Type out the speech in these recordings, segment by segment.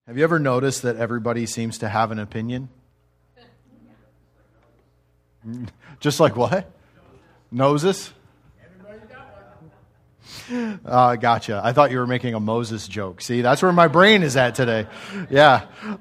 Have you ever noticed that everybody seems to have an opinion? Just like what? Noses? Gotcha. I thought you were making a Moses joke. See, that's where my brain is at today. Yeah.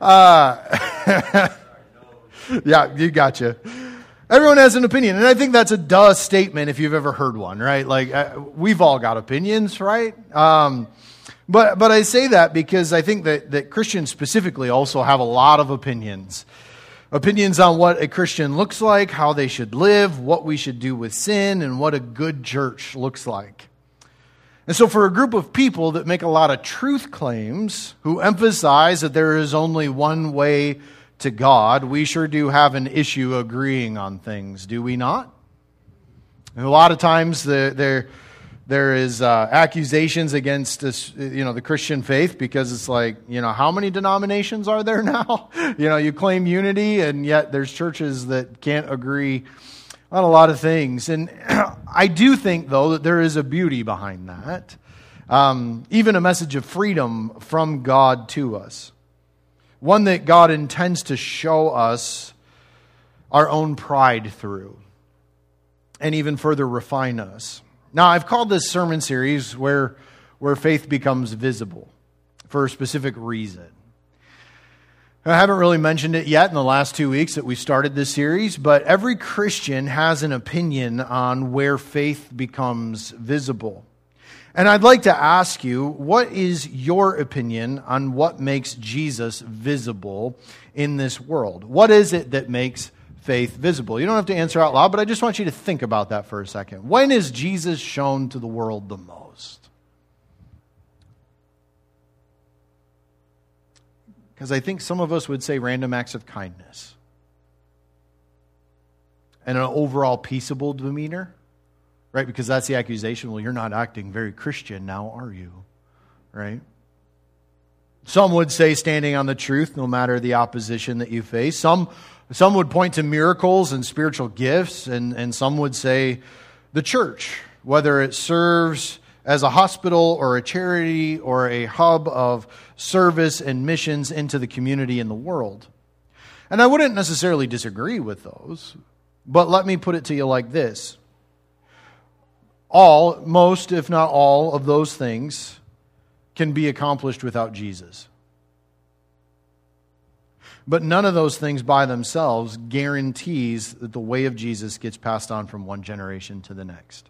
Yeah, you gotcha. Everyone has an opinion, and I think that's a duh statement if you've ever heard one, right? Like, we've all got opinions, right? But I say that because I think that Christians specifically also have a lot of opinions. Opinions on what a Christian looks like, how they should live, what we should do with sin, and what a good church looks like. And so for a group of people that make a lot of truth claims, who emphasize that there is only one way to God, we sure do have an issue agreeing on things, do we not? And a lot of times there is accusations against this, the Christian faith, because it's like, how many denominations are there now? You claim unity, and yet there's churches that can't agree on a lot of things. And I do think, though, that there is a beauty behind that. Even a message of freedom from God to us. One that God intends to show us our own pride through, and even further refine us. Now, I've called this sermon series where faith becomes visible for a specific reason. I haven't really mentioned it yet in the last 2 weeks that we started this series, but every Christian has an opinion on where faith becomes visible. And I'd like to ask you, what is your opinion on what makes Jesus visible in this world? What is it that makes faith visible? You don't have to answer out loud, but I just want you to think about that for a second. When is Jesus shown to the world the most? Because I think some of us would say random acts of kindness and an overall peaceable demeanor, right? Because that's the accusation. Well, you're not acting very Christian now, are you? Right? Some would say standing on the truth no matter the opposition that you face. Some would point to miracles and spiritual gifts, and some would say the church, whether it serves as a hospital or a charity or a hub of service and missions into the community and the world. And I wouldn't necessarily disagree with those, but let me put it to you like this. Most, if not all, of those things can be accomplished without Jesus. But none of those things by themselves guarantees that the way of Jesus gets passed on from one generation to the next.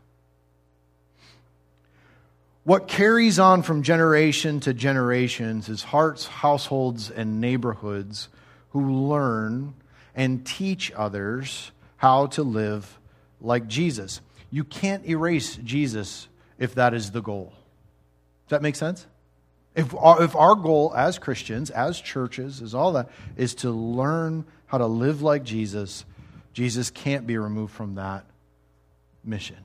What carries on from generation to generations is hearts, households, and neighborhoods who learn and teach others how to live like Jesus. You can't erase Jesus if that is the goal. Does that make sense? If our goal as Christians, as churches, is all that, is to learn how to live like Jesus, Jesus can't be removed from that mission.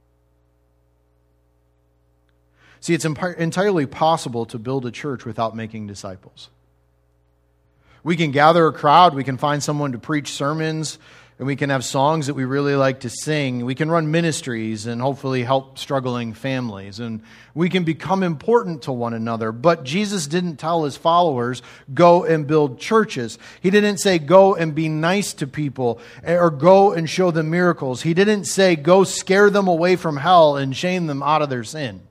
See, it's entirely possible to build a church without making disciples. We can gather a crowd, we can find someone to preach sermons, and we can have songs that we really like to sing. We can run ministries and hopefully help struggling families. And we can become important to one another. But Jesus didn't tell his followers, go and build churches. He didn't say, go and be nice to people or go and show them miracles. He didn't say, go scare them away from hell and shame them out of their sin.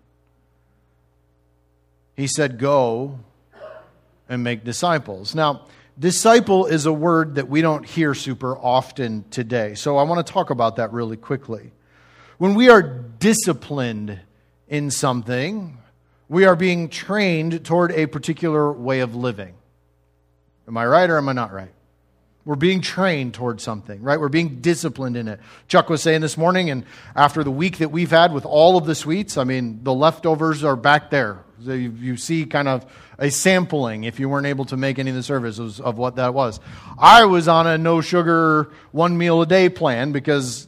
He said, go and make disciples. Now, disciple is a word that we don't hear super often today. So I want to talk about that really quickly. When we are disciplined in something, we are being trained toward a particular way of living. Am I right or am I not right? We're being trained toward something, right? We're being disciplined in it. Chuck was saying this morning, and after the week that we've had with all of the sweets, I mean, the leftovers are back there. So you see kind of a sampling, if you weren't able to make any of the services, of what that was. I was on a no sugar, 1 meal a day plan because,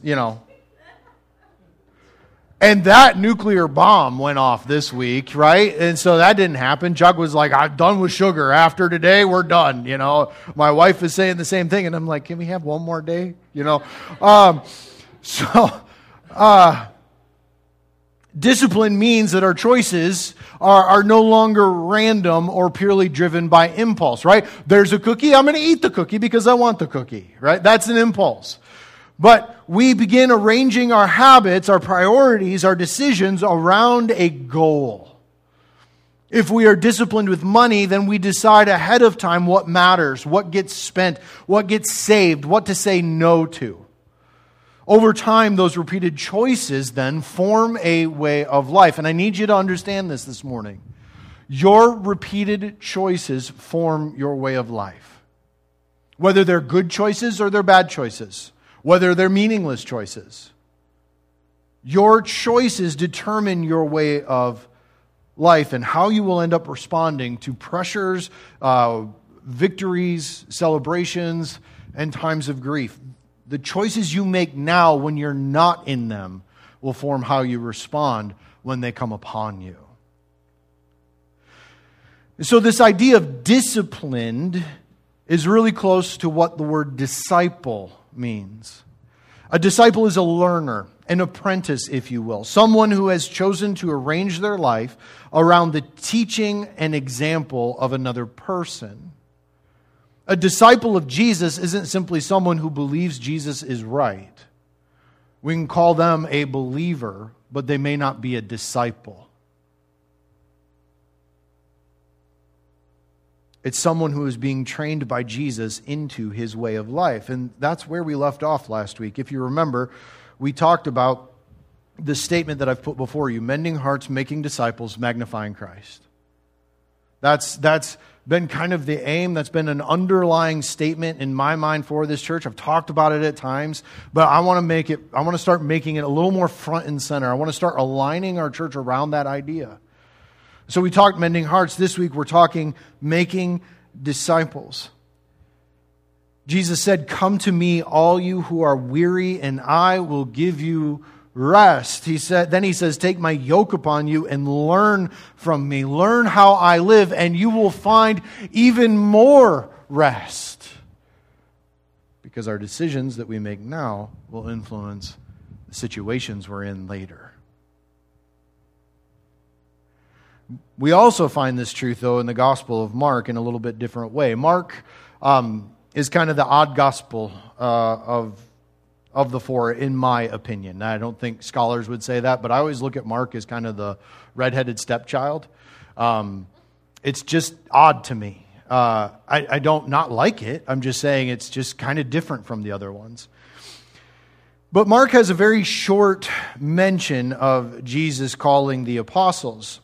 and that nuclear bomb went off this week, right? And so that didn't happen. Chuck was like, I'm done with sugar. After today, we're done. My wife is saying the same thing. And I'm like, can we have one more day? Discipline means that our choices are no longer random or purely driven by impulse, right? There's a cookie, I'm going to eat the cookie because I want the cookie, right? That's an impulse. But we begin arranging our habits, our priorities, our decisions around a goal. If we are disciplined with money, then we decide ahead of time what matters, what gets spent, what gets saved, what to say no to. Over time, those repeated choices then form a way of life. And I need you to understand this morning. Your repeated choices form your way of life. Whether they're good choices or they're bad choices. Whether they're meaningless choices. Your choices determine your way of life and how you will end up responding to pressures, victories, celebrations, and times of grief. The choices you make now when you're not in them will form how you respond when they come upon you. So this idea of disciplined is really close to what the word disciple means. A disciple is a learner, an apprentice, if you will. Someone who has chosen to arrange their life around the teaching and example of another person. A disciple of Jesus isn't simply someone who believes Jesus is right. We can call them a believer, but they may not be a disciple. It's someone who is being trained by Jesus into his way of life. And that's where we left off last week. If you remember, we talked about the statement that I've put before you, mending hearts, making disciples, magnifying Christ. That's been kind of the aim. That's been an underlying statement in my mind for this church. I've talked about it at times, but I want to start making it a little more front and center. I want to start aligning our church around that idea. So we talked mending hearts. This week we're talking making disciples. Jesus said, "Come to me, all you who are weary, and I will give you rest." He says, "Take my yoke upon you and learn from me. Learn how I live, and you will find even more rest." Because our decisions that we make now will influence the situations we're in later. We also find this truth, though, in the Gospel of Mark in a little bit different way. Mark is kind of the odd gospel of the four, in my opinion. I don't think scholars would say that, but I always look at Mark as kind of the redheaded stepchild. It's just odd to me. I don't not like it. I'm just saying it's just kind of different from the other ones. But Mark has a very short mention of Jesus calling the apostles.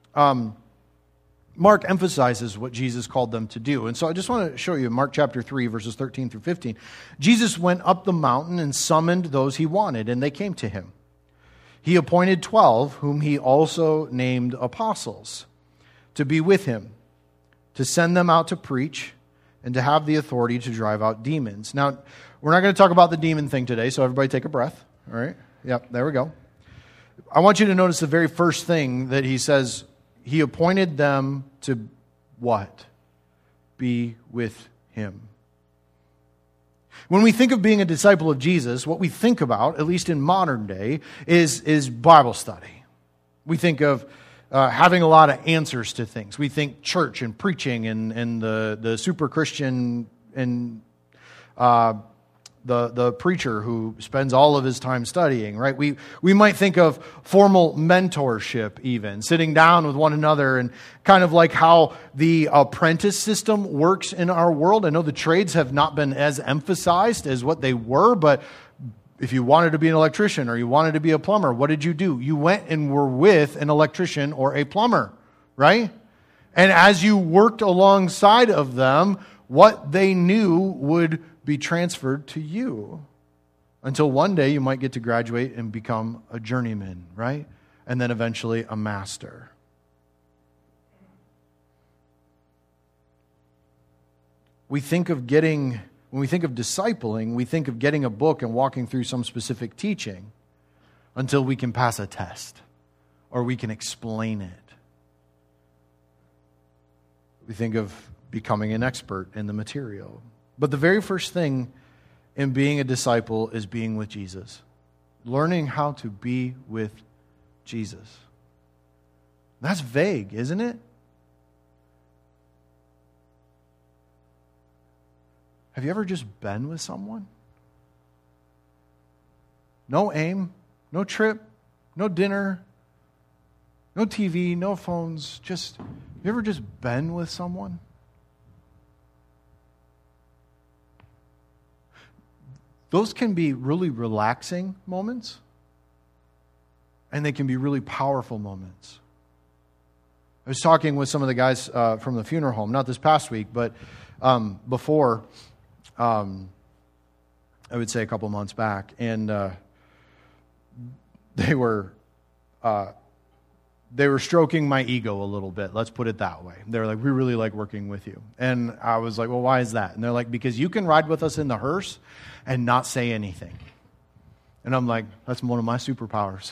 Mark emphasizes what Jesus called them to do. And so I just want to show you Mark chapter 3, verses 13 through 15. Jesus went up the mountain and summoned those he wanted, and they came to him. He appointed 12, whom he also named apostles, to be with him, to send them out to preach, and to have the authority to drive out demons. Now, we're not going to talk about the demon thing today, so everybody take a breath. All right? Yep, there we go. I want you to notice the very first thing that he says. He appointed them to what? Be with him. When we think of being a disciple of Jesus, what we think about, at least in modern day, is Bible study. We think of having a lot of answers to things. We think church and preaching and the super Christian and the preacher who spends all of his time studying, right? We might think of formal mentorship even, sitting down with one another, and kind of like how the apprentice system works in our world. I know the trades have not been as emphasized as what they were, but if you wanted to be an electrician or you wanted to be a plumber, what did you do? You went and were with an electrician or a plumber, right? And as you worked alongside of them, what they knew would be transferred to you until one day you might get to graduate and become a journeyman, right? And then eventually a master. When we think of discipling, we think of getting a book and walking through some specific teaching until we can pass a test or we can explain it. We think of becoming an expert in the material. But the very first thing in being a disciple is being with Jesus. Learning how to be with Jesus. That's vague, isn't it? Have you ever just been with someone? No aim, no trip, no dinner, no TV, no phones. Just, have you ever just been with someone? Those can be really relaxing moments, and they can be really powerful moments. I was talking with some of the guys from the funeral home, not this past week, but before, I would say a couple months back, and they were stroking my ego a little bit. Let's put it that way. They were like, we really like working with you. And I was like, well, why is that? And they're like, because you can ride with us in the hearse and not say anything. And I'm like, that's one of my superpowers.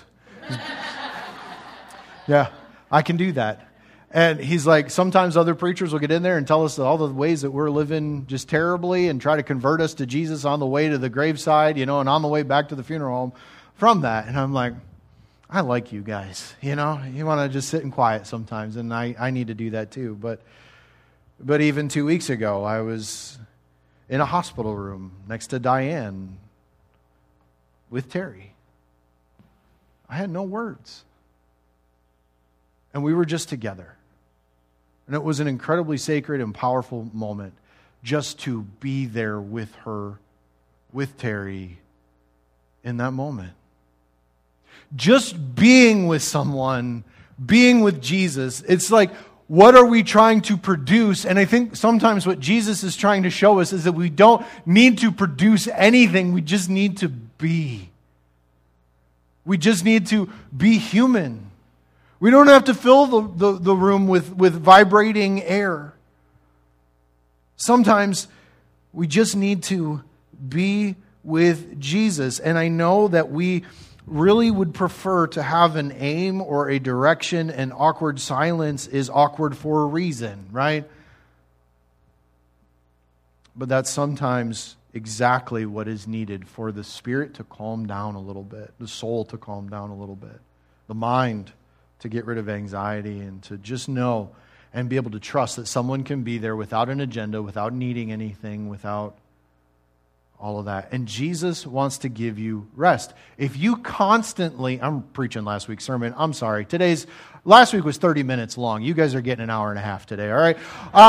Yeah, I can do that. And he's like, sometimes other preachers will get in there and tell us all the ways that we're living just terribly and try to convert us to Jesus on the way to the graveside, and on the way back to the funeral home from that. And I'm like, I like you guys, you want to just sit in quiet sometimes, and I need to do that too. But even 2 weeks ago, I was in a hospital room next to Diane with Terry. I had no words. And we were just together. And it was an incredibly sacred and powerful moment just to be there with her, with Terry, in that moment. Just being with someone, being with Jesus, it's like, what are we trying to produce? And I think sometimes what Jesus is trying to show us is that we don't need to produce anything. We just need to be. We just need to be human. We don't have to fill the room with vibrating air. Sometimes we just need to be with Jesus. And I know that we really would prefer to have an aim or a direction, and awkward silence is awkward for a reason, right? But that's sometimes exactly what is needed for the spirit to calm down a little bit, the soul to calm down a little bit, the mind to get rid of anxiety, and to just know and be able to trust that someone can be there without an agenda, without needing anything, without all of that. And Jesus wants to give you rest. If you constantly, I'm preaching last week's sermon, I'm sorry. Last week was 30 minutes long. You guys are getting an hour and a half today, all right?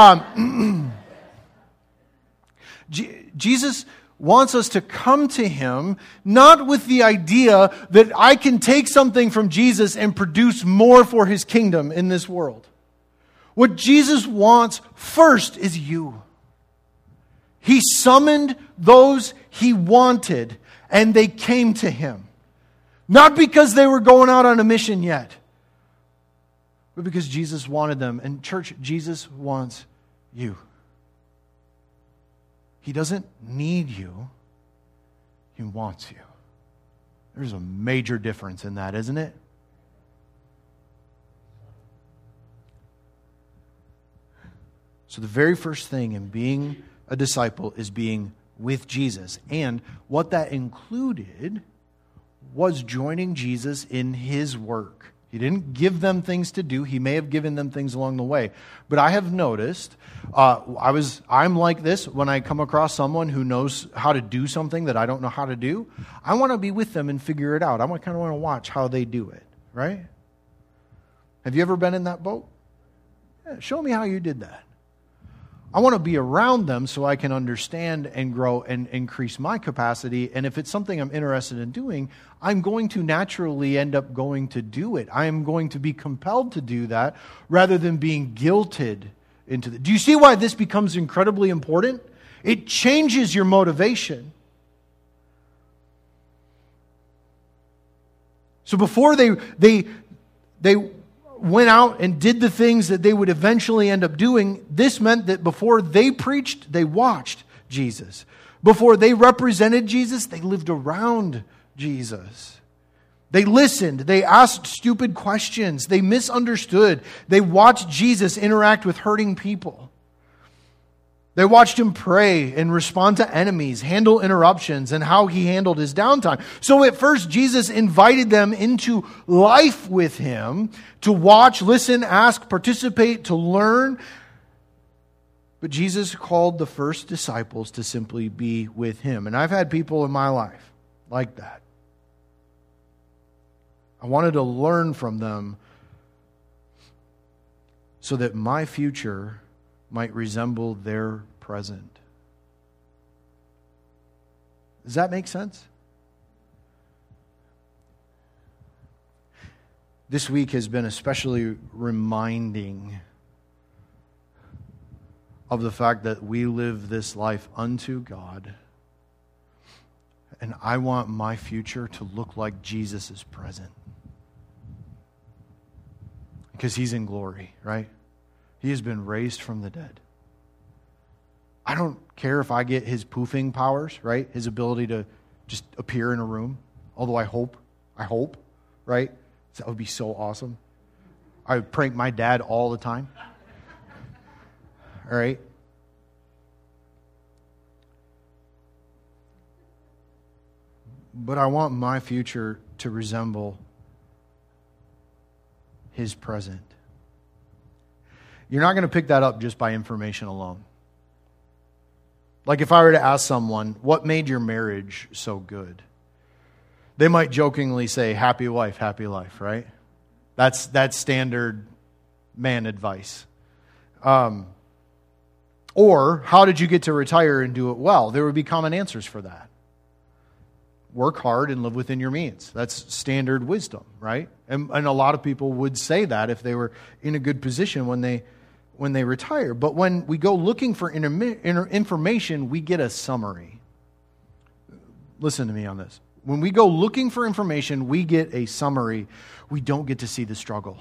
Jesus wants us to come to Him, not with the idea that I can take something from Jesus and produce more for His kingdom in this world. What Jesus wants first is you. He summoned those He wanted, and they came to Him. Not because they were going out on a mission yet, but because Jesus wanted them. And church, Jesus wants you. He doesn't need you. He wants you. There's a major difference in that, isn't it? So the very first thing in being a disciple is being with Jesus. And what that included was joining Jesus in His work. He didn't give them things to do. He may have given them things along the way. But I have noticed, I'm like this when I come across someone who knows how to do something that I don't know how to do. I want to be with them and figure it out. I kind of want to watch how they do it, right? Have you ever been in that boat? Yeah, show me how you did that. I want to be around them so I can understand and grow and increase my capacity. And if it's something I'm interested in doing, I'm going to naturally end up going to do it. I am going to be compelled to do that rather than being guilted into it. Do you see why this becomes incredibly important? It changes your motivation. So before they went out and did the things that they would eventually end up doing, this meant that before they preached, they watched Jesus. Before they represented Jesus, they lived around Jesus. They listened. They asked stupid questions. They misunderstood. They watched Jesus interact with hurting people. They watched him pray and respond to enemies, handle interruptions, and how he handled his downtime. So at first, Jesus invited them into life with him to watch, listen, ask, participate, to learn. But Jesus called the first disciples to simply be with him. And I've had people in my life like that. I wanted to learn from them so that my future might resemble their present. Does that make sense? This week has been especially reminding of the fact that we live this life unto God. And I want my future to look like Jesus' present. Because he's in glory, right? He has been raised from the dead. I don't care if I get his poofing powers, right? His ability to just appear in a room. Although I hope, right? That would be so awesome. I would prank my dad all the time. All right? But I want my future to resemble his present. You're not going to pick that up just by information alone. Like if I were to ask someone, what made your marriage so good? They might jokingly say, happy wife, happy life, right? That's standard man advice. Or, how did you get to retire and do it well? There would be common answers for that. Work hard and live within your means. That's standard wisdom, right? And a lot of people would say that if they were in a good position when they retire. But when we go looking for information, we get a summary. Listen to me on this. When we go looking for information, we get a summary. We don't get to see the struggle.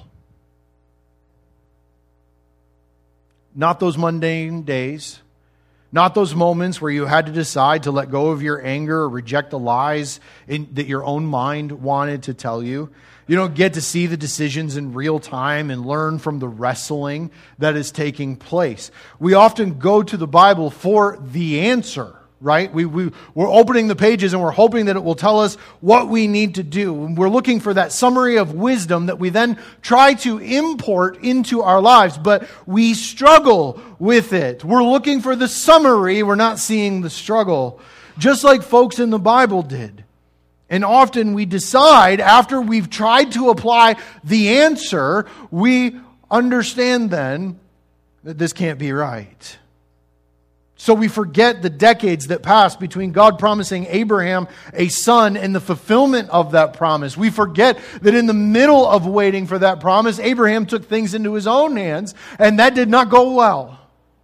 Not those mundane days. Not those moments where you had to decide to let go of your anger or reject the lies that your own mind wanted to tell you. You don't get to see the decisions in real time and learn from the wrestling that is taking place. We often go to the Bible for the answer, right? We're opening the pages and we're hoping that it will tell us what we need to do. We're looking for that summary of wisdom that we then try to import into our lives, but we struggle with it. We're looking for the summary, we're not seeing the struggle, just like folks in the Bible did. And often we decide, after we've tried to apply the answer, we understand then that this can't be right. So we forget the decades that passed between God promising Abraham a son and the fulfillment of that promise. We forget that in the middle of waiting for that promise, Abraham took things into his own hands, and that did not go well.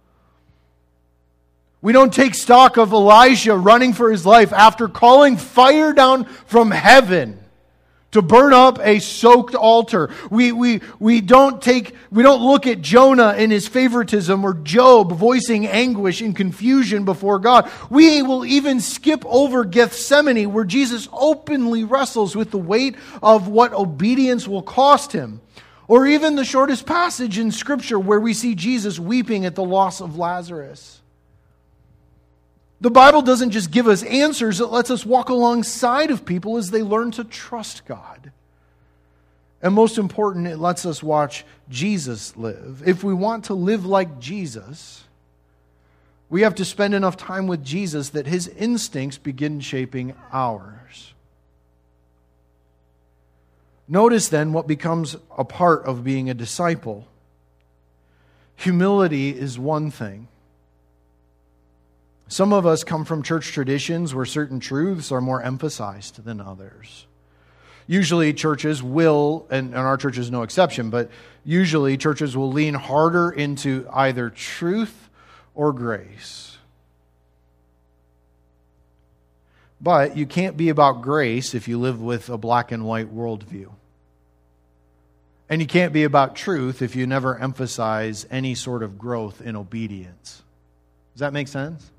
We don't take stock of Elijah running for his life after calling fire down from heaven to burn up a soaked altar. We don't look at Jonah in his favoritism or Job voicing anguish and confusion before God. We will even skip over Gethsemane, where Jesus openly wrestles with the weight of what obedience will cost him. Or even the shortest passage in Scripture where we see Jesus weeping at the loss of Lazarus. The Bible doesn't just give us answers, it lets us walk alongside of people as they learn to trust God. And most important, it lets us watch Jesus live. If we want to live like Jesus, we have to spend enough time with Jesus that his instincts begin shaping ours. Notice then what becomes a part of being a disciple. Humility is one thing. Some of us come from church traditions where certain truths are more emphasized than others. Usually churches will, and our church is no exception, but usually churches will lean harder into either truth or grace. But you can't be about grace if you live with a black and white worldview. And you can't be about truth if you never emphasize any sort of growth in obedience. Does that make sense?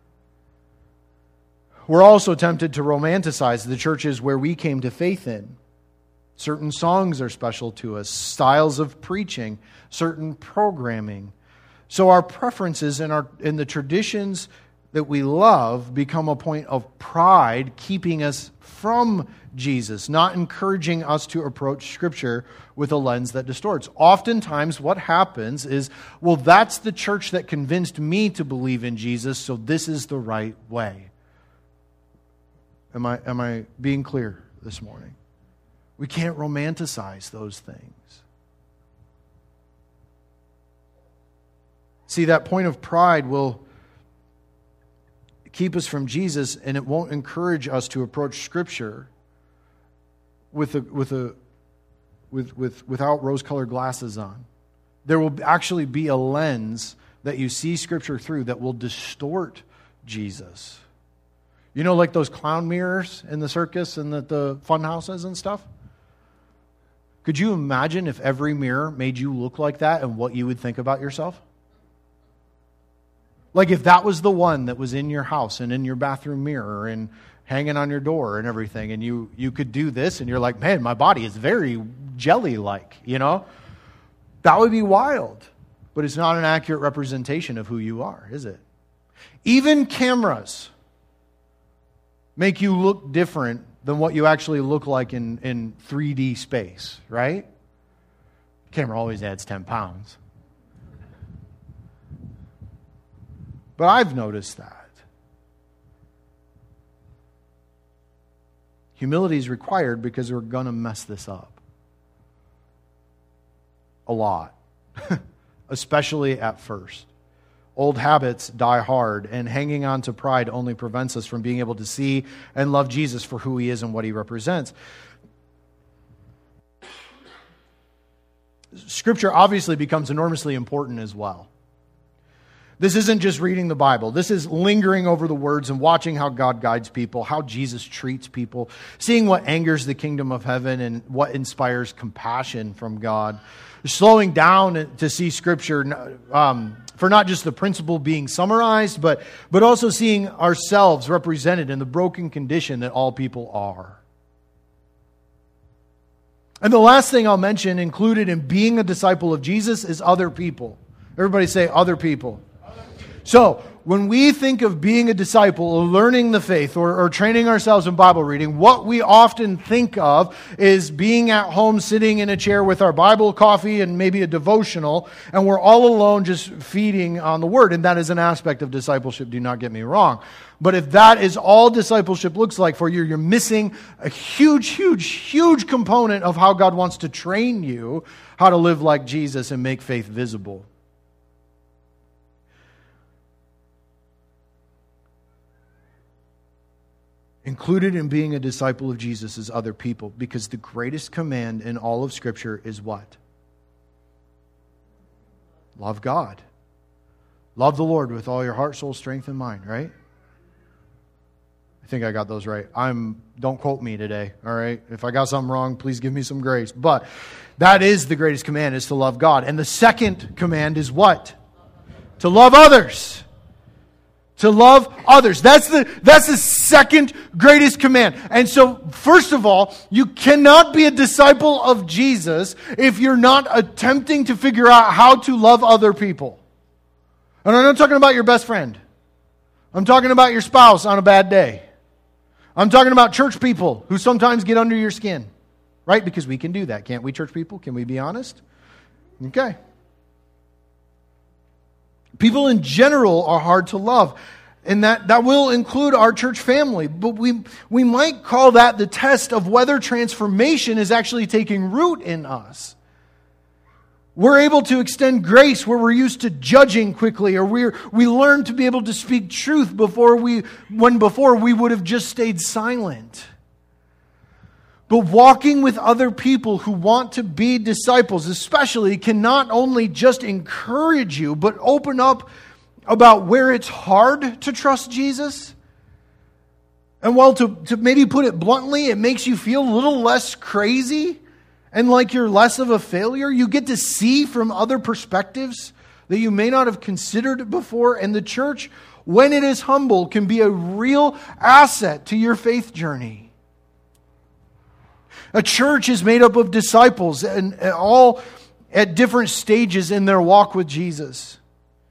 We're also tempted to romanticize the churches where we came to faith in. Certain songs are special to us, styles of preaching, certain programming, So our preferences and the traditions that we love become a point of pride, keeping us from Jesus, not encouraging us to approach Scripture with a lens that distorts. Oftentimes what happens is, well, that's the church that convinced me to believe in Jesus, so this is the right way. Am I being clear this morning? We can't romanticize those things. See, that point of pride will keep us from Jesus, and it won't encourage us to approach Scripture without rose-colored glasses on. There will actually be a lens that you see Scripture through that will distort Jesus. You know, like those clown mirrors in the circus and the fun houses and stuff? Could you imagine if every mirror made you look like that and what you would think about yourself? Like if that was the one that was in your house and in your bathroom mirror and hanging on your door and everything, and you could do this and you're like, man, my body is very jelly-like, you know? That would be wild. But it's not an accurate representation of who you are, is it? Even cameras make you look different than what you actually look like in 3D space, right? Camera always adds 10 pounds. But I've noticed that. Humility is required because we're going to mess this up. A lot. Especially at first. Old habits die hard, and hanging on to pride only prevents us from being able to see and love Jesus for who He is and what He represents. Scripture obviously becomes enormously important as well. This isn't just reading the Bible. This is lingering over the words and watching how God guides people, how Jesus treats people, seeing what angers the kingdom of heaven and what inspires compassion from God. Slowing down to see Scripture for not just the principle being summarized, but also seeing ourselves represented in the broken condition that all people are. And the last thing I'll mention, included in being a disciple of Jesus, is other people. Everybody say other people. So, when we think of being a disciple, or learning the faith, or training ourselves in Bible reading, what we often think of is being at home, sitting in a chair with our Bible, coffee, and maybe a devotional, and we're all alone just feeding on the Word. And that is an aspect of discipleship, do not get me wrong. But if that is all discipleship looks like for you, you're missing a huge, huge, huge component of how God wants to train you how to live like Jesus and make faith visible. Included in being a disciple of Jesus is other people, because the greatest command in all of Scripture is what? Love God. Love the Lord with all your heart, soul, strength, and mind, right? I think I got those right. Don't quote me today, all right? If I got something wrong, please give me some grace. But that is the greatest command, is to love God. And the second command is what? To love others. To love others. That's the second greatest command. And so, first of all, you cannot be a disciple of Jesus if you're not attempting to figure out how to love other people. And I'm not talking about your best friend. I'm talking about your spouse on a bad day. I'm talking about church people who sometimes get under your skin. Right? Because we can do that, can't we, church people? Can we be honest? Okay. People in general are hard to love, and that will include our church family. But we might call that the test of whether transformation is actually taking root in us. We're able to extend grace where we're used to judging quickly, or we learn to be able to speak truth when before we would have just stayed silent. But walking with other people who want to be disciples especially can not only just encourage you, but open up about where it's hard to trust Jesus. And while to maybe put it bluntly, it makes you feel a little less crazy and like you're less of a failure. You get to see from other perspectives that you may not have considered before. And the church, when it is humble, can be a real asset to your faith journey. A church is made up of disciples, and all at different stages in their walk with Jesus.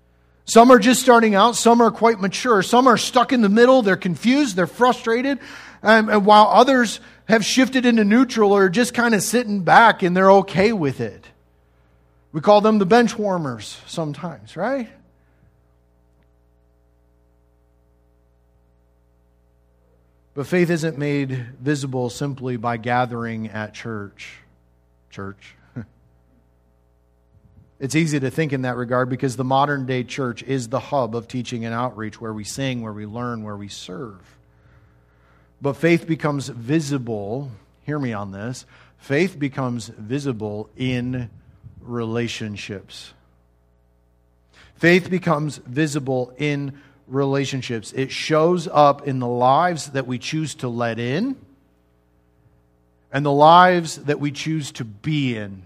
Some are just starting out. Some are quite mature. Some are stuck in the middle. They're confused. They're frustrated. And while others have shifted into neutral or are just kind of sitting back and they're okay with it. We call them the bench warmers sometimes, right? But faith isn't made visible simply by gathering at church. It's easy to think in that regard because the modern day church is the hub of teaching and outreach, where we sing, where we learn, where we serve. But faith becomes visible, hear me on this, faith becomes visible in relationships. Faith becomes visible in relationships. It shows up in the lives that we choose to let in and the lives that we choose to be in.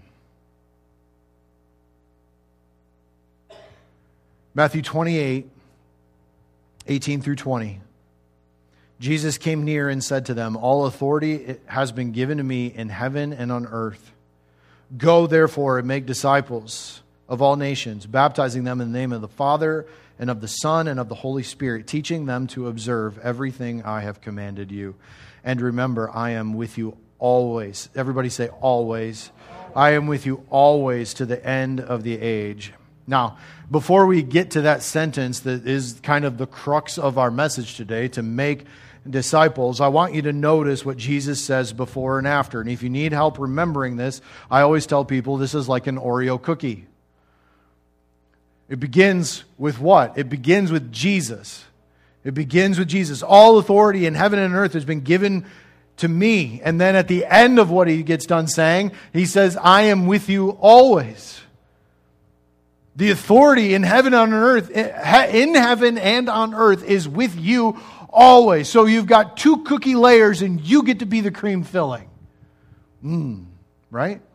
Matthew 28, 18 through 20. Jesus came near and said to them, "All authority has been given to me in heaven and on earth. Go, therefore, and make disciples of all nations, baptizing them in the name of the Father and of the Son and of the Holy Spirit, teaching them to observe everything I have commanded you. And remember, I am with you always." Everybody say, always. I am with you always to the end of the age. Now, before we get to that sentence that is kind of the crux of our message today, to make disciples, I want you to notice what Jesus says before and after. And if you need help remembering this, I always tell people this is like an Oreo cookie. It begins with what? It begins with Jesus. It begins with Jesus. All authority in heaven and earth has been given to me. And then at the end of what he gets done saying, he says, I am with you always. The authority in heaven and on earth, in heaven and on earth, is with you always. So you've got two cookie layers and you get to be the cream filling. Right?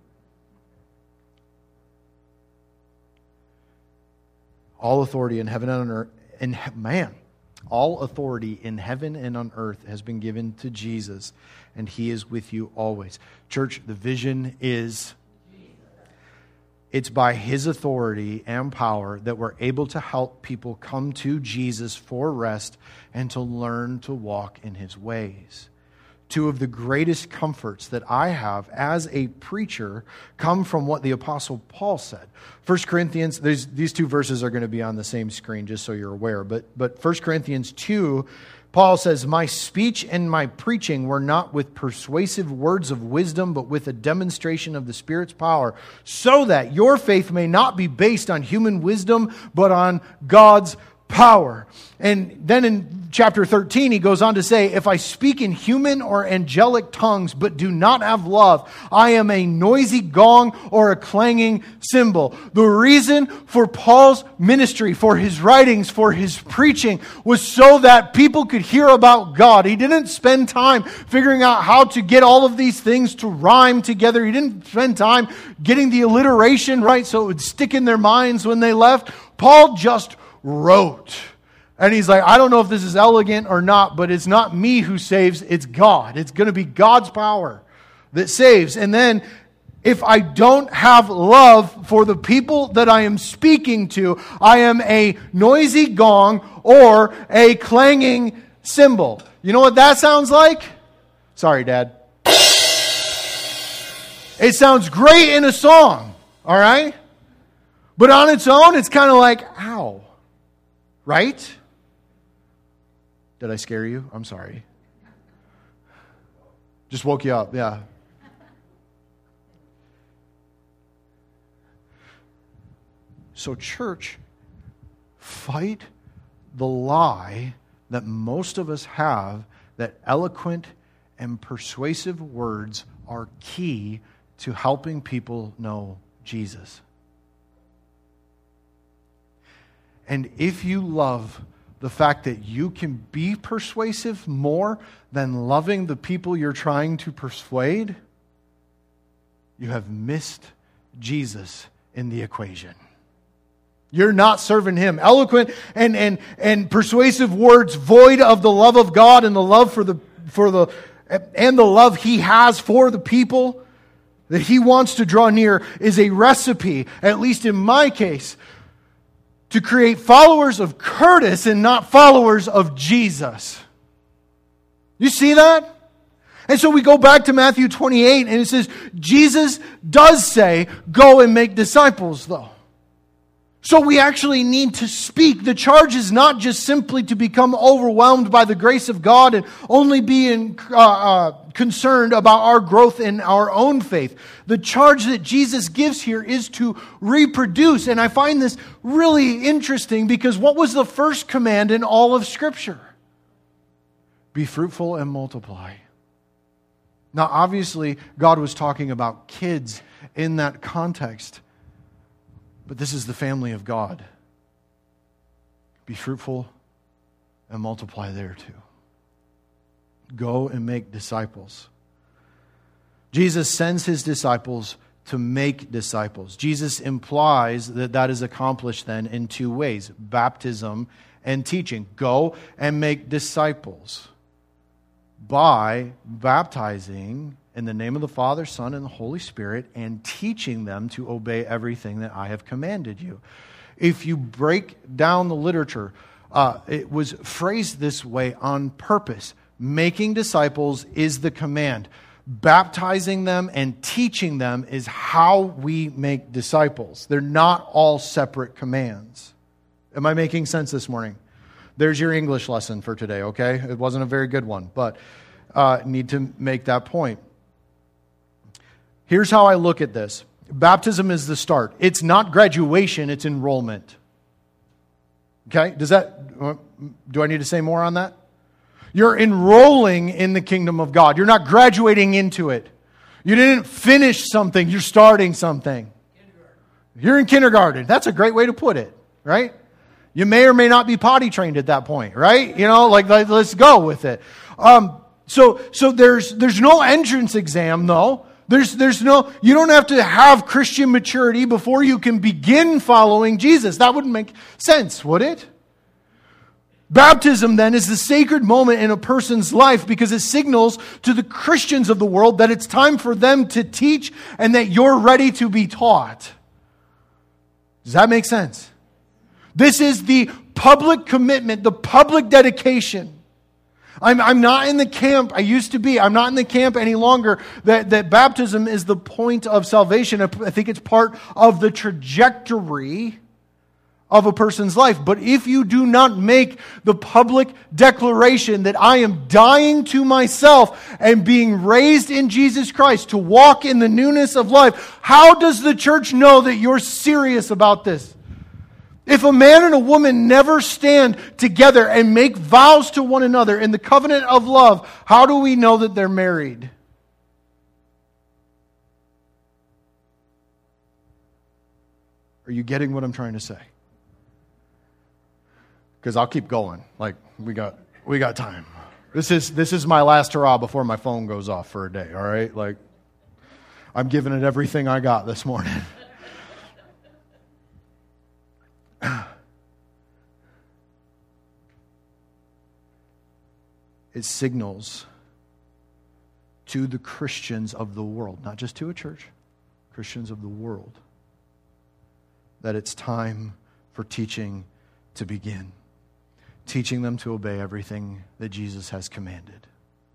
All authority in heaven and on earth, all authority in heaven and on earth has been given to Jesus, and he is with you always. Church, the vision is, it's by his authority and power that we're able to help people come to Jesus for rest and to learn to walk in his ways. Two of the greatest comforts that I have as a preacher come from what the Apostle Paul said. 1 Corinthians, these two verses are going to be on the same screen just so you're aware. But 1 Corinthians 2, Paul says, "My speech and my preaching were not with persuasive words of wisdom, but with a demonstration of the Spirit's power, so that your faith may not be based on human wisdom, but on God's power." And then in chapter 13, he goes on to say, "If I speak in human or angelic tongues, but do not have love, I am a noisy gong or a clanging cymbal." The reason for Paul's ministry, for his writings, for his preaching, was so that people could hear about God. He didn't spend time figuring out how to get all of these things to rhyme together. He didn't spend time getting the alliteration right so it would stick in their minds when they left. Paul just wrote. And he's like, I don't know if this is elegant or not, but it's not me who saves, it's God. It's going to be God's power that saves. And then if I don't have love for the people that I am speaking to, I am a noisy gong or a clanging cymbal. You know what that sounds like? Sorry, Dad. It sounds great in a song, all right? But on its own, it's kind of like, ow. Right? Did I scare you? I'm sorry. Just woke you up, yeah. So church, fight the lie that most of us have that eloquent and persuasive words are key to helping people know Jesus. And if you love the fact that you can be persuasive more than loving the people you're trying to persuade, you have missed Jesus in the equation. You're not serving him. Eloquent and persuasive words void of the love of God and the love for the love he has for the people that he wants to draw near is a recipe, at least in my case, to create followers of Curtis and not followers of Jesus. You see that? And so we go back to Matthew 28 and it says, Jesus does say, go and make disciples though. So we actually need to speak. The charge is not just simply to become overwhelmed by the grace of God and only be concerned about our growth in our own faith. The charge that Jesus gives here is to reproduce. And I find this really interesting because what was the first command in all of Scripture? Be fruitful and multiply. Now, obviously, God was talking about kids in that context. But this is the family of God. Be fruitful and multiply there too. Go and make disciples. Jesus sends His disciples to make disciples. Jesus implies that that is accomplished then in two ways: baptism and teaching. Go and make disciples by baptizing in the name of the Father, Son, and the Holy Spirit, and teaching them to obey everything that I have commanded you. If you break down the literature, it was phrased this way on purpose. Making disciples is the command. Baptizing them and teaching them is how we make disciples. They're not all separate commands. Am I making sense this morning? There's your English lesson for today, okay? It wasn't a very good one, but need to make that point. Here's how I look at this. Baptism is the start. It's not graduation, it's enrollment. Okay? Do I need to say more on that? You're enrolling in the kingdom of God. You're not graduating into it. You didn't finish something, you're starting something. You're in kindergarten. That's a great way to put it, right? You may or may not be potty trained at that point, right? Let's go with it. So there's no entrance exam though. There's no, you don't have to have Christian maturity before you can begin following Jesus. That wouldn't make sense, would it? Baptism then is the sacred moment in a person's life because it signals to the Christians of the world that it's time for them to teach and that you're ready to be taught. Does that make sense? This is the public commitment, the public dedication. I'm not in the camp, I used to be, I'm not in the camp any longer that baptism is the point of salvation. I think it's part of the trajectory of a person's life. But if you do not make the public declaration that I am dying to myself and being raised in Jesus Christ to walk in the newness of life, how does the church know that you're serious about this? If a man and a woman never stand together and make vows to one another in the covenant of love, how do we know that they're married? Are you getting what I'm trying to say? Because I'll keep going. We got time. This is my last hurrah before my phone goes off for a day, all right? I'm giving it everything I got this morning. It signals to the Christians of the world, not just to a church, Christians of the world, that it's time for teaching to begin. Teaching them to obey everything that Jesus has commanded.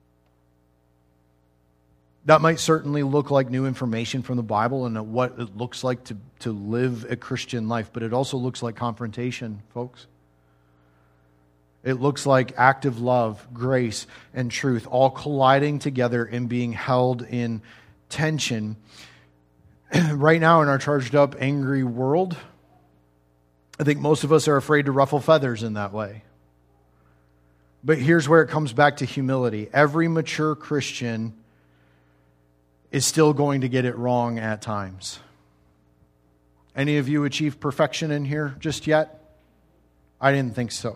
That might certainly look like new information from the Bible and what it looks like to live a Christian life, but it also looks like confrontation, folks. It looks like active love, grace, and truth all colliding together and being held in tension. Right now in our charged up, angry world, I think most of us are afraid to ruffle feathers in that way. But here's where it comes back to humility. Every mature Christian is still going to get it wrong at times. Any of you achieve perfection in here just yet? I didn't think so.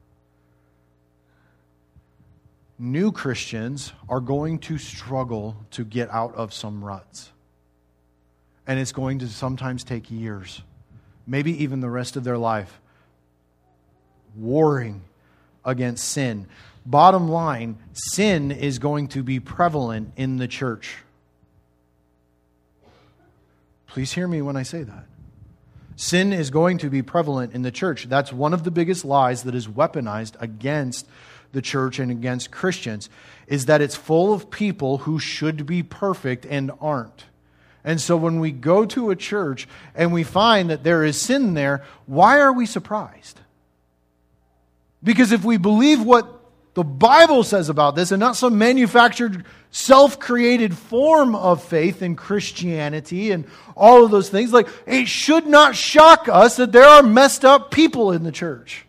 New Christians are going to struggle to get out of some ruts. And it's going to sometimes take years, maybe even the rest of their life, warring against sin. Bottom line, sin is going to be prevalent in the church. Please hear me when I say that. Sin is going to be prevalent in the church. That's one of the biggest lies that is weaponized against the church and against Christians, is that it's full of people who should be perfect and aren't. And so when we go to a church and we find that there is sin there, why are we surprised? Because if we believe what the Bible says about this and not some manufactured, self-created form of faith in Christianity and all of those things, like, it should not shock us that there are messed up people in the church.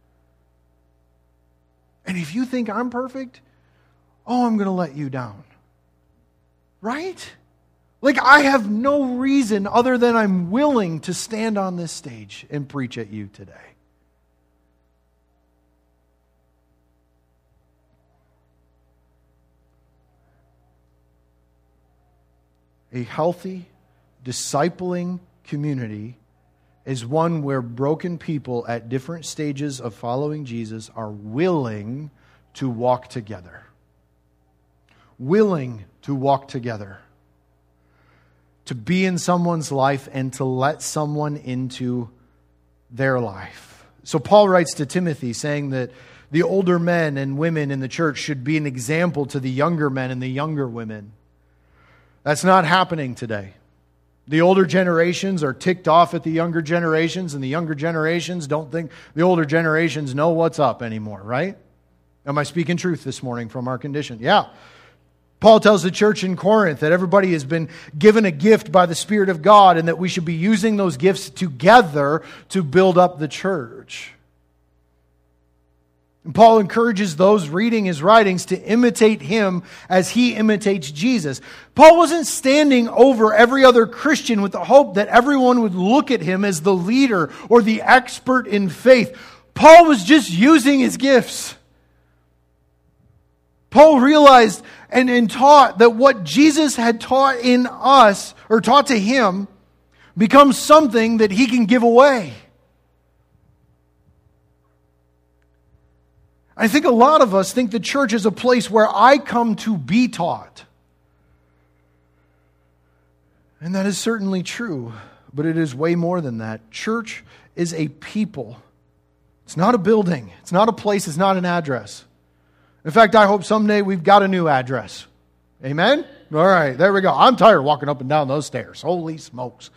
And if you think I'm perfect, I'm going to let you down. Right? Like, I have no reason other than I'm willing to stand on this stage and preach at you today. A healthy, discipling community is one where broken people at different stages of following Jesus are willing to walk together. Willing to walk together. To be in someone's life and to let someone into their life. So Paul writes to Timothy saying that the older men and women in the church should be an example to the younger men and the younger women. That's not happening today. The older generations are ticked off at the younger generations, and the younger generations don't think the older generations know what's up anymore, right? Am I speaking truth this morning from our condition? Yeah. Paul tells the church in Corinth that everybody has been given a gift by the Spirit of God and that we should be using those gifts together to build up the church. And Paul encourages those reading his writings to imitate him as he imitates Jesus. Paul wasn't standing over every other Christian with the hope that everyone would look at him as the leader or the expert in faith. Paul was just using his gifts. Paul realized and taught that what Jesus had taught in us, or taught to him, becomes something that he can give away. I think a lot of us think the church is a place where I come to be taught. And that is certainly true, but it is way more than that. Church is a people. It's not a building. It's not a place. It's not an address. In fact, I hope someday we've got a new address. Amen? All right, there we go. I'm tired of walking up and down those stairs. Holy smokes.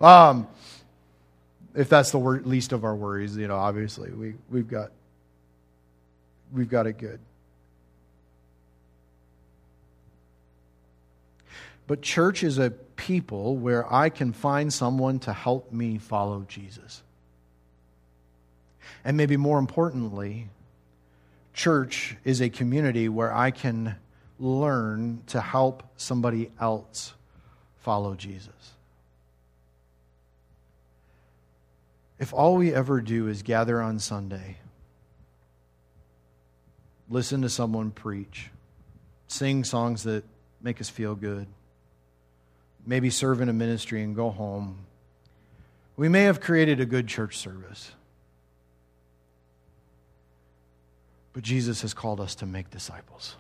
If that's the least of our worries, obviously we've got it good. But church is a people where I can find someone to help me follow Jesus. And maybe more importantly, church is a community where I can learn to help somebody else follow Jesus. If all we ever do is gather on Sunday, listen to someone preach, sing songs that make us feel good, maybe serve in a ministry and go home, we may have created a good church service. But Jesus has called us to make disciples.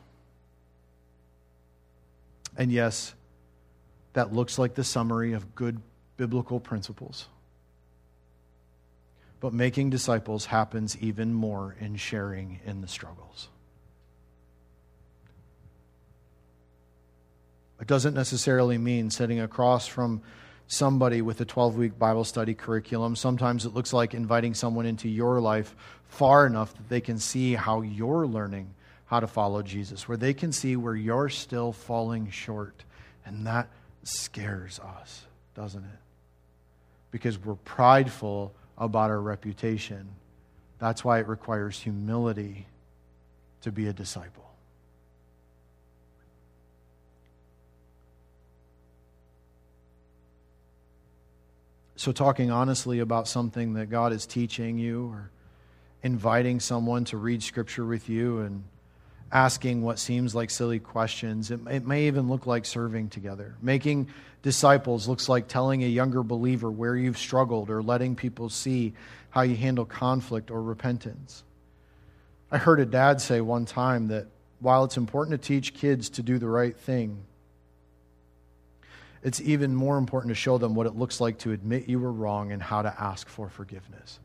And yes, that looks like the summary of good biblical principles. But making disciples happens even more in sharing in the struggles. It doesn't necessarily mean sitting across from somebody with a 12-week Bible study curriculum. Sometimes it looks like inviting someone into your life far enough that they can see how you're learning how to follow Jesus, where they can see where you're still falling short. And that scares us, doesn't it? Because we're prideful about our reputation. That's why it requires humility to be a disciple. So talking honestly about something that God is teaching you, or inviting someone to read Scripture with you and asking what seems like silly questions. It may even look like serving together. Making disciples looks like telling a younger believer where you've struggled, or letting people see how you handle conflict or repentance. I heard a dad say one time that while it's important to teach kids to do the right thing, it's even more important to show them what it looks like to admit you were wrong and how to ask for forgiveness.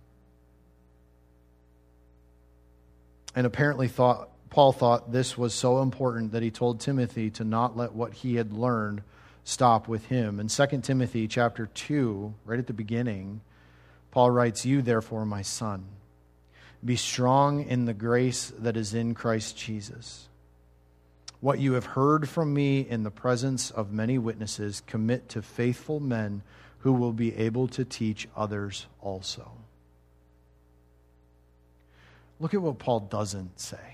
And apparently Paul thought this was so important that he told Timothy to not let what he had learned stop with him. In 2 Timothy chapter 2, right at the beginning, Paul writes, "You therefore, my son, be strong in the grace that is in Christ Jesus. What you have heard from me in the presence of many witnesses, commit to faithful men who will be able to teach others also." Look at what Paul doesn't say.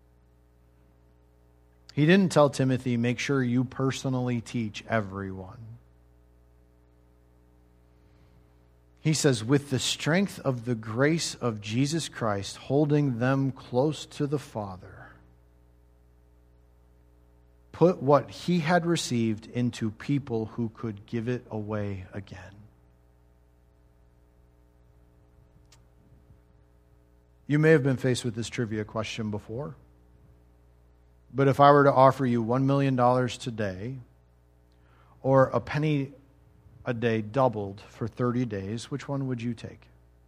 He didn't tell Timothy, make sure you personally teach everyone. He says, with the strength of the grace of Jesus Christ, holding them close to the Father, put what he had received into people who could give it away again. You may have been faced with this trivia question before, but if I were to offer you $1 million today, or a penny a day doubled for 30 days, which one would you take?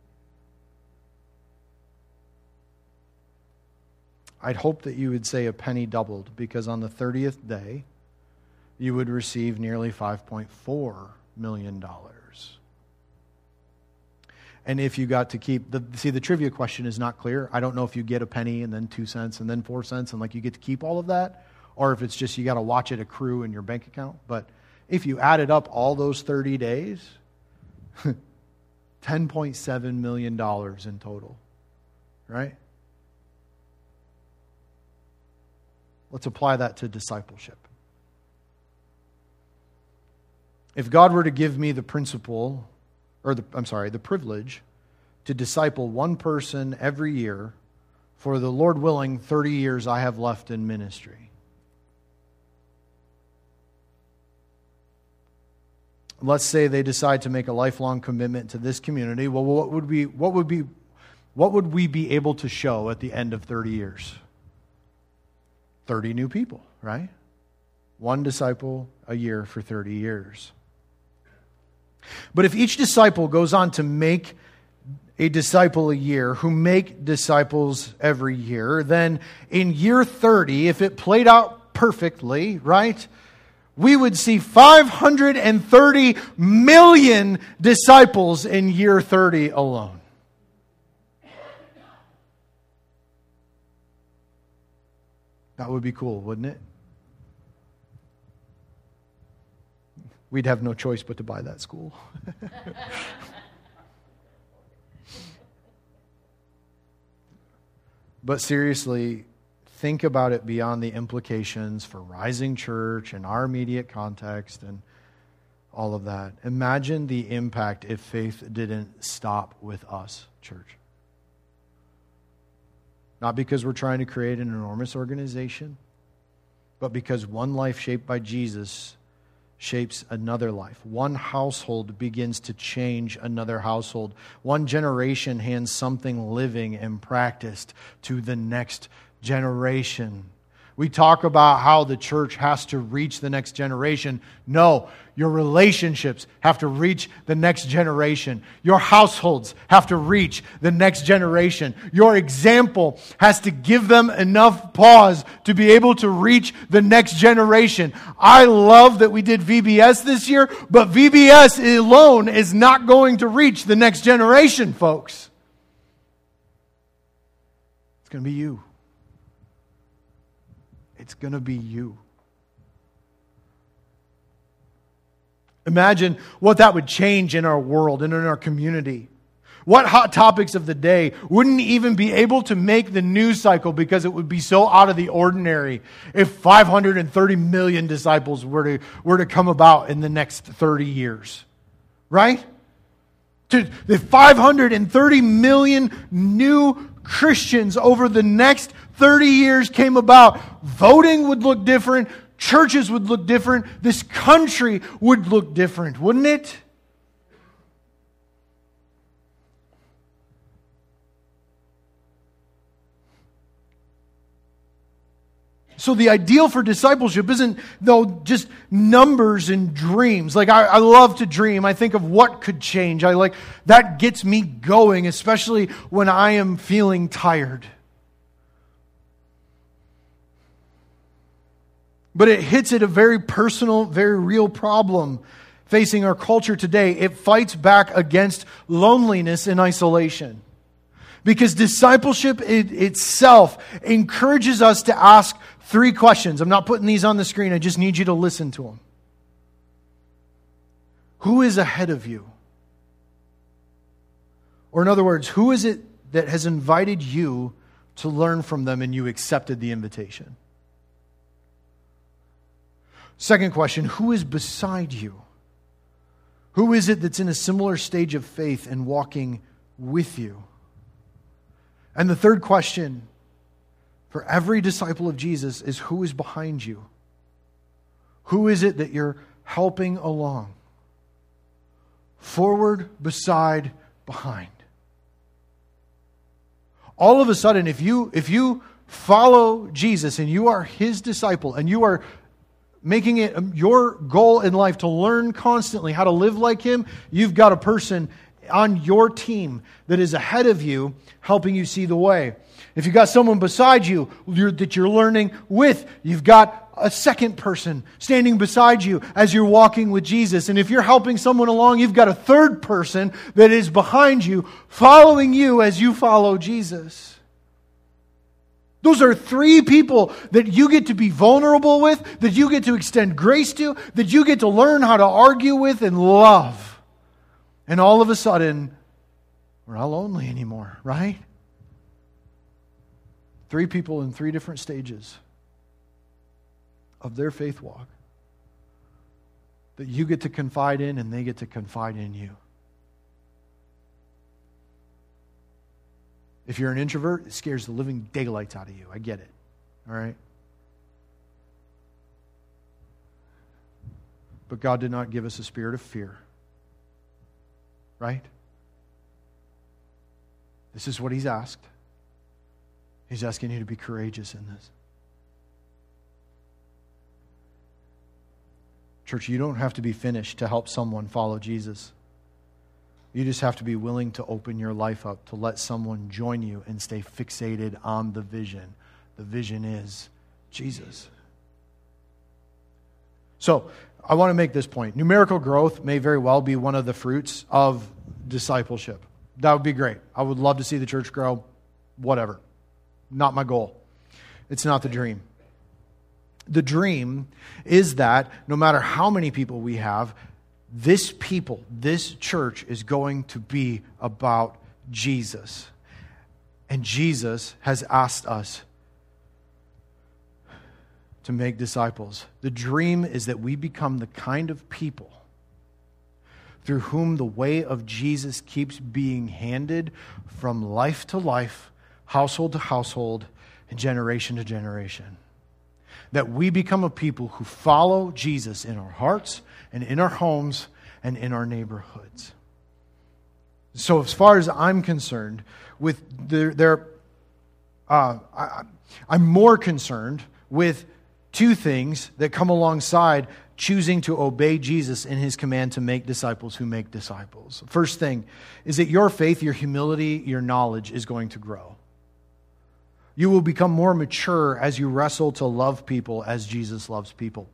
I'd hope that you would say a penny doubled, because on the 30th day, you would receive nearly $5.4 million. And if you got to keep, the trivia question is not clear. I don't know if you get a penny and then 2 cents and then 4 cents and you get to keep all of that, or if it's just you got to watch it accrue in your bank account. But if you added up all those 30 days, $10.7 million in total, right? Let's apply that to discipleship. If God were to give me the privilege to disciple one person every year for the Lord willing 30 years I have left in ministry, let's say they decide to make a lifelong commitment to this community. Well, what would we be able to show at the end of 30 years? 30 new people, right? One disciple a year for 30 years. But if each disciple goes on to make a disciple a year, who make disciples every year, then in year 30, if it played out perfectly, right, we would see 530 million disciples in year 30 alone. That would be cool, wouldn't it? We'd have no choice but to buy that school. But seriously, think about it beyond the implications for Rising Church and our immediate context and all of that. Imagine the impact if faith didn't stop with us, church. Not because we're trying to create an enormous organization, but because one life shaped by Jesus shapes another life. One household begins to change another household. One generation hands something living and practiced to the next generation. We talk about how the church has to reach the next generation. No, your relationships have to reach the next generation. Your households have to reach the next generation. Your example has to give them enough pause to be able to reach the next generation. I love that we did VBS this year, but VBS alone is not going to reach the next generation, folks. It's going to be you. It's going to be you. Imagine what that would change in our world and in our community. What hot topics of the day wouldn't even be able to make the news cycle because it would be so out of the ordinary if 530 million disciples were to come about in the next 30 years. Right? The 530 million new Christians over the next 30 years came about. Voting would look different. Churches would look different. This country would look different, wouldn't it? So the ideal for discipleship isn't, though, just numbers and dreams. Like, I love to dream. I think of what could change. That gets me going, especially when I am feeling tired. But it hits at a very personal, very real problem facing our culture today. It fights back against loneliness and isolation. Because discipleship itself encourages us to ask 3 questions. I'm not putting these on the screen. I just need you to listen to them. Who is ahead of you? Or in other words, who is it that has invited you to learn from them and you accepted the invitation? Second question, who is beside you? Who is it that's in a similar stage of faith and walking with you? And the third question for every disciple of Jesus is, who is behind you? Who is it that you're helping along? Forward, beside, behind. All of a sudden, if you follow Jesus and you are His disciple and you are making it your goal in life to learn constantly how to live like Him, you've got a person on your team that is ahead of you, helping you see the way. If you've got someone beside you that you're learning with, you've got a second person standing beside you as you're walking with Jesus. And if you're helping someone along, you've got a third person that is behind you, following you as you follow Jesus. Those are 3 people that you get to be vulnerable with, that you get to extend grace to, that you get to learn how to argue with and love. And all of a sudden, we're not lonely anymore, right? 3 people in 3 different stages of their faith walk that you get to confide in and they get to confide in you. If you're an introvert, it scares the living daylights out of you. I get it. All right? But God did not give us a spirit of fear. Right? This is what He's asked. He's asking you to be courageous in this. Church, you don't have to be finished to help someone follow Jesus. You just have to be willing to open your life up to let someone join you and stay fixated on the vision. The vision is Jesus. So, I want to make this point. Numerical growth may very well be one of the fruits of discipleship. That would be great. I would love to see the church grow. Whatever. Not my goal. It's not the dream. The dream is that no matter how many people we have, this church is going to be about Jesus. And Jesus has asked us to make disciples. The dream is that we become the kind of people through whom the way of Jesus keeps being handed from life to life, household to household, and generation to generation. That we become a people who follow Jesus in our hearts and in our homes and in our neighborhoods. So as far as I'm concerned, I'm more concerned with 2 things that come alongside choosing to obey Jesus in His command to make disciples who make disciples. First thing is that your faith, your humility, your knowledge is going to grow. You will become more mature as you wrestle to love people as Jesus loves people.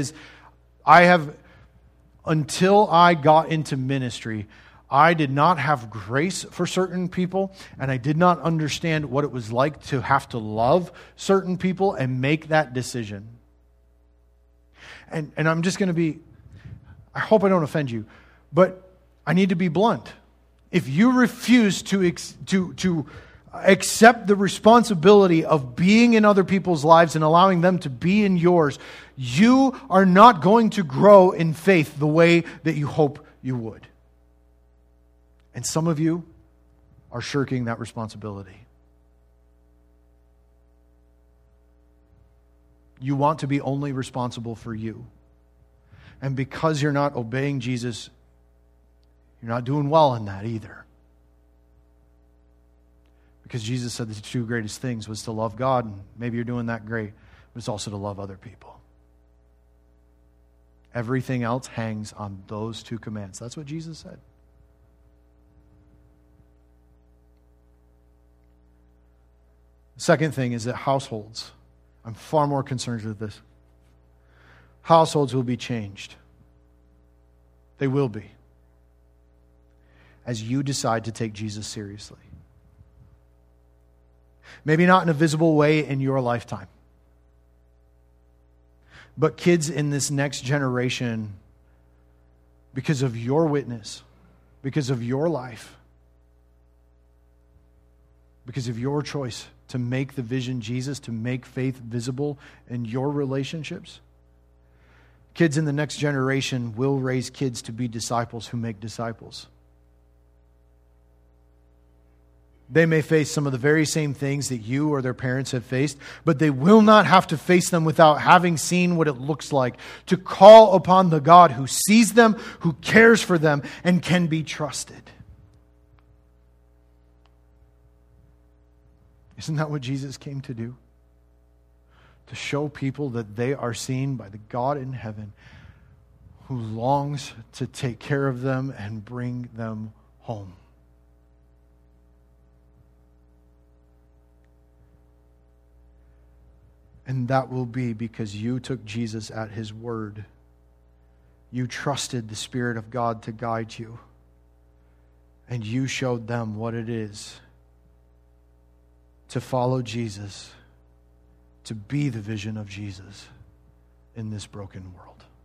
Until I got into ministry, I did not have grace for certain people, and I did not understand what it was like to have to love certain people and make that decision. And I'm just going to be, I hope I don't offend you, but I need to be blunt. If you refuse to accept the responsibility of being in other people's lives and allowing them to be in yours, you are not going to grow in faith the way that you hope you would. And some of you are shirking that responsibility. You want to be only responsible for you. And because you're not obeying Jesus, you're not doing well in that either. Because Jesus said the 2 greatest things was to love God, and maybe you're doing that great. but it's also to love other people. Everything else hangs on those two commands. That's what Jesus said. The second thing is that households, I'm far more concerned with this. Households will be changed. They will be. As you decide to take Jesus seriously. Maybe not in a visible way in your lifetime. But kids in this next generation, because of your witness, because of your life, because of your choice to make the vision Jesus, to make faith visible in your relationships, kids in the next generation will raise kids to be disciples who make disciples. They may face some of the very same things that you or their parents have faced, but they will not have to face them without having seen what it looks like to call upon the God who sees them, who cares for them, and can be trusted. Isn't that what Jesus came to do? To show people that they are seen by the God in heaven who longs to take care of them and bring them home. And that will be because you took Jesus at His word. You trusted the Spirit of God to guide you. And you showed them what it is to follow Jesus, to be the vision of Jesus in this broken world.